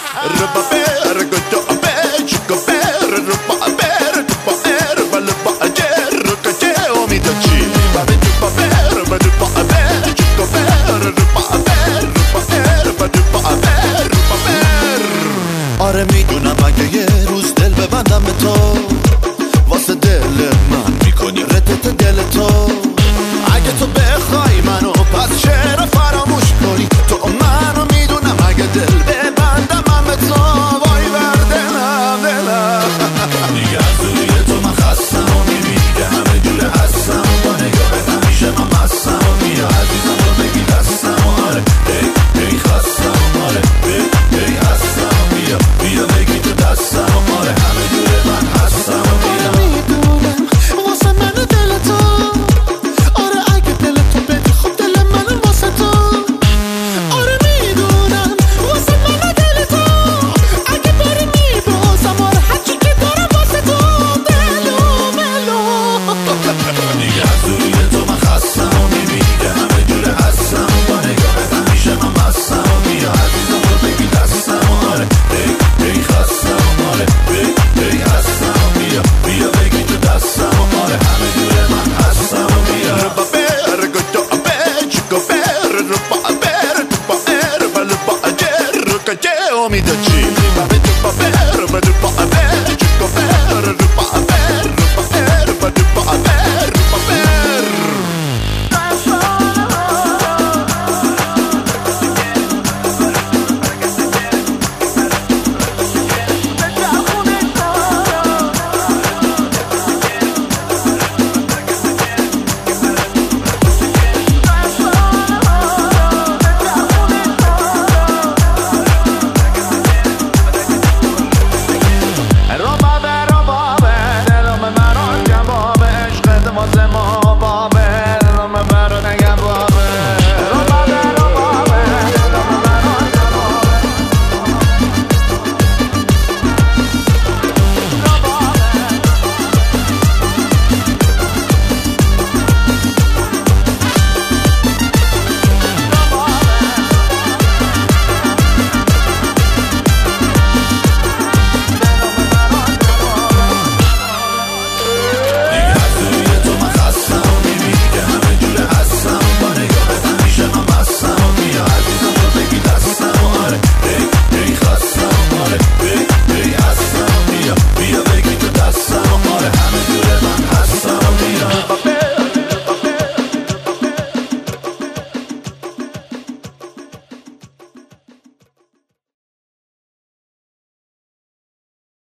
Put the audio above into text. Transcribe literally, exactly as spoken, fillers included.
Rupa per go per chico per rupa per rupa per rupa per rupa che o mi daci va rupa per rupa per chico per rupa per rupa per rupa per rupa per آره میدونم اگه یه روز دل ببندم به تو واسه دل من میکنی ردت دل تو اگه تو بخوای منو پس چرا فراموش کنی تو منو میدونم اگه دل ببندم من به تو وای بر دلم دلم دیگه از روی تو من خستم و میبینی که همه جوره هستم و با نگاهت همیشه من مستم و بیا عزیزم رو بگی دستم و آره ای ای خستم و آره ای ای هستم و بیا بیا بگی تو دستم و آره همه جوره من هستم و بیا میدونم واسه من دل تو آره اگه دل تو بدی خب دل من واسه تو آره میدونم واسه من دل تو اگه بری میبازم آره هرچی که دارم واسه تو دلو ملو دیگه از روی تو من خستم و میبینی که همه جوره هستم و با نگاهت همیشه من مستم و بیا عزیزم رو بگی دستم و آره ای ای خستم و آره ای ای هستم و بیا بیا بگی تو دستم و آره همه جوره من هستم و بیا روپا پر گوچو پر چیکو پر روپا پر روپا پر روپا پر روپا پر روپا پر